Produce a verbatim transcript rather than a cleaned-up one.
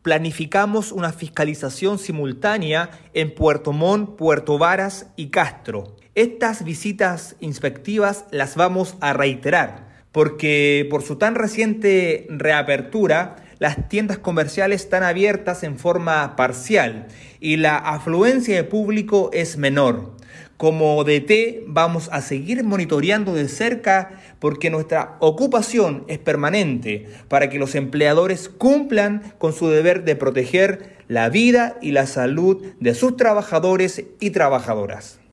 planificamos una fiscalización simultánea en Puerto Montt, Puerto Varas y Castro. Estas visitas inspectivas las vamos a reiterar, porque por su tan reciente reapertura, las tiendas comerciales están abiertas en forma parcial y la afluencia de público es menor. Como D T vamos a seguir monitoreando de cerca porque nuestra ocupación es permanente para que los empleadores cumplan con su deber de proteger la vida y la salud de sus trabajadores y trabajadoras.